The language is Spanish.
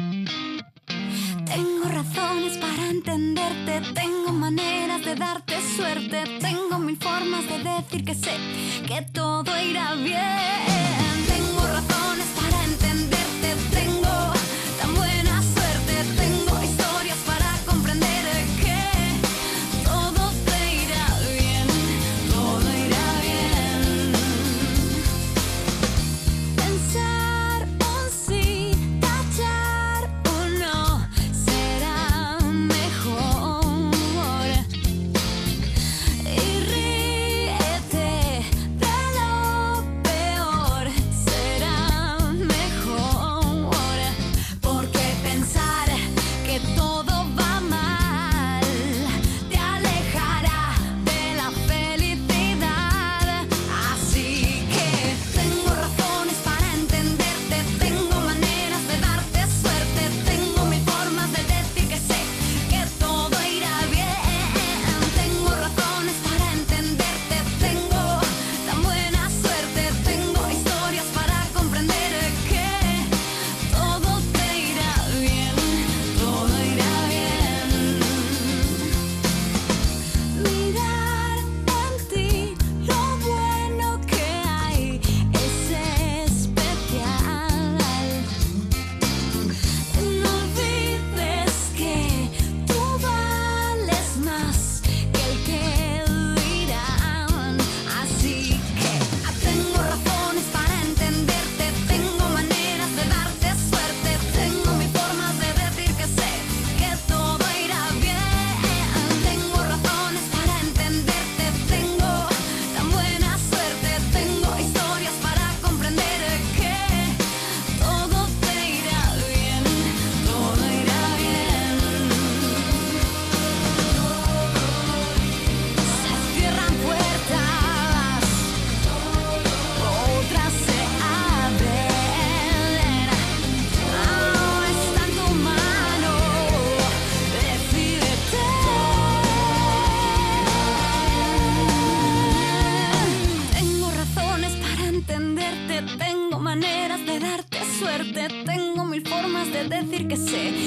Tengo razones para entenderte, tengo maneras de darte suerte, tengo mil formas de decir que sé que todo irá bien. Tengo razones para entenderte, tengo tan buena suerte, tengo historias para comprender que todo te irá bien, todo irá bien. Pensar un sí, tachar un no, será mejor. Y ríete de lo peor, será mejor. Porque pensar que todo va mal te alejará de la felicidad. Así que tengo razones para entenderte, tengo maneras de darte suerte, tengo mil formas de decir que sé que todo irá bien. Tengo razones para entenderte, tengo tan buena suerte, tengo historias para comprender que todo te irá bien, todo irá bien. Mirar en ti lo bueno que hay es especial. No olvides que tú vales más que el que dirán. Así que tengo razones para entenderte, tengo maneras de darte suerte, tengo mis formas de decir que sé que todo irá bien. Tengo razones para entenderte, tengo tan buena suerte, tengo historias para comprender que todo te irá bien, todo irá bien. Se cierran puertas, otras se abren. Ahora está en tu mano, decídete. Tengo razones para entenderte, tengo maneras de darte suerte, tengo mil formas de decir que sé